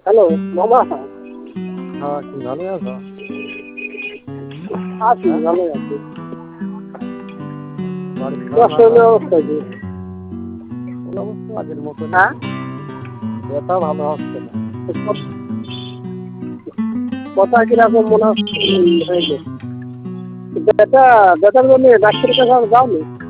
Hello মামা। হ্যাঁ, কি ভালো আছো? আছি, ভালোই আছি। বাড়ির সবাই ব্যবসার ভালো আছে? অবস্থা কি? ওর অবস্থা আগের মতনই। হ্যাঁ, ব্যথা ভালো হচ্ছে না। কথা কিরকম মনে হচ্ছে হয়েছে? ব্যথার জন্য ডাক্তারের কাছে আর যাওনি?